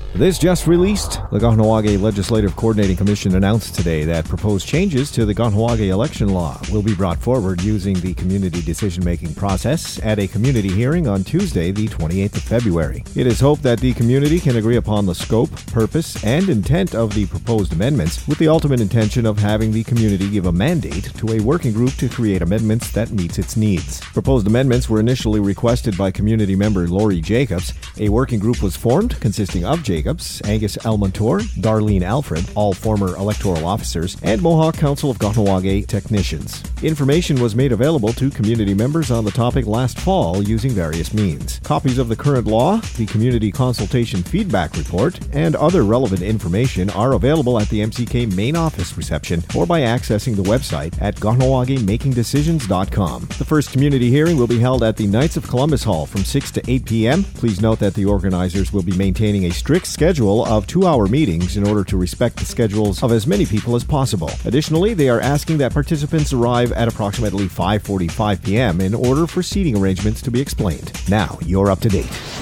This just released. The Kahnawake Legislative Coordinating Commission announced today that proposed changes to the Kahnawake election law will be brought forward using the community decision-making process at a community hearing on Tuesday, the 28th of February. It is hoped that the community can agree upon the scope, purpose, and intent of the proposed amendments, with the ultimate intention of having the community give a mandate to a working group to create amendments that meets its needs. Proposed amendments were initially requested by community member Lori Jacobs. A working group was formed consisting of Jacobs, Angus Elmontour, Darlene Alfred, all former electoral officers, and Mohawk Council of Kahnawake technicians. Information was made available to community members on the topic last fall using various means. Copies of the current law, the community consultation feedback report, and other relevant information are available at the MCK main office reception or by accessing the website at KahnawakeMakingDecisions.com. The first community hearing will be held at the Knights of Columbus Hall from 6 to 8 p.m. Please note that the organizers will be maintaining a strict schedule of 2-hour meetings in order to respect the schedules of as many people as possible. Additionally, they are asking that participants arrive at approximately 5:45 p.m. in order for seating arrangements to be explained. Now, you're up to date.